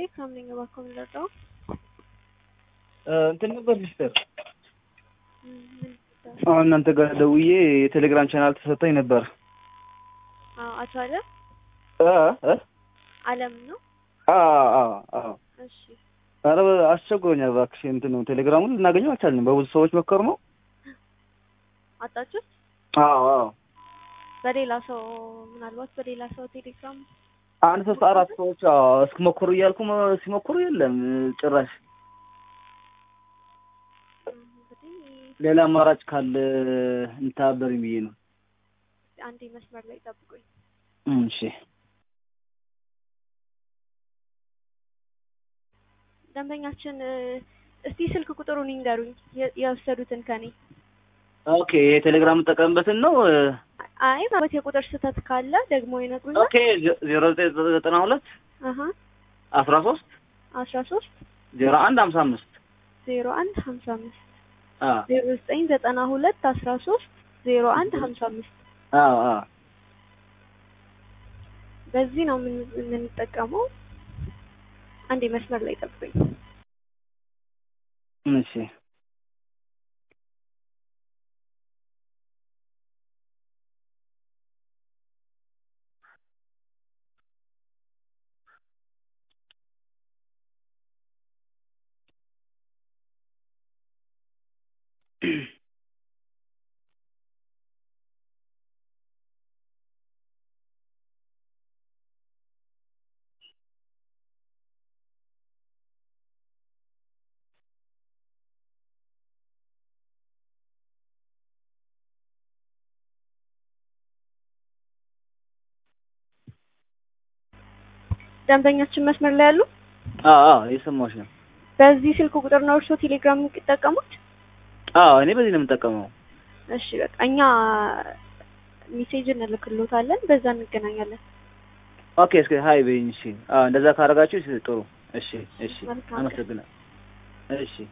ቴሌግራም ነኝ ባኮም ለጣው እንትን ነበር ሚስተር አሁን እናንተ ጋር ደውዬ የቴሌግራም ቻናል ተሰጥቶኝ ነበር። አቶ አለም ነው? እሺ አረ አስቸግሮኛል እባክሽ እንትኑ ቴሌግራሙን ልናገኘው አልቻልንም። በብዙ ሰዎች መከሩ ነው። አጣችሁት? አዎ በሌላ ሰው ምናልባት በሌላ ሰው ቴሌግራም አንድ ሶስት አራት ሰዎች እስኪሞክሩ እያልኩ ሲሞክሩ የለም ጭራሽ። ሌላ አማራጭ ካለ እንታበሪኝ ብዬ ነው። አንዴ መስመር ላይ ጠብቁኝ። እሺ ደንበኛችን እስቲ ስልክ ቁጥሩን ይንገሩኝ የወሰዱትን ከኔ። ኦኬ የቴሌግራም ተጠቀምበትን ነው? አይ ማለት የቁጥር ስህተት ካለ ደግሞ ይነግሩኛል። ኦኬ 0992 13 0155 0992 13 0155 በዚህ ነው የምንጠቀመው። አንዴ መስመር ላይ ጠብቁኝ። እሺ ደንበኛችን መስመር ላይ ያሉ? የሰማሁሽ ነው። በዚህ ስልክ ቁጥር ነው እርሶ ቴሌግራም የሚጠቀሙት? እኔ በዚህ ነው የምጠቀመው። እሺ በቃ እኛ ሜሴጅ እንልክልዎታለን፣ በዛ እንገናኛለን። ኦኬ እስኪ ሃይ በይኝ። እሺ እንደዛ ካደረጋችሁ ጥሩ። እሺ አመሰግናለሁ። እሺ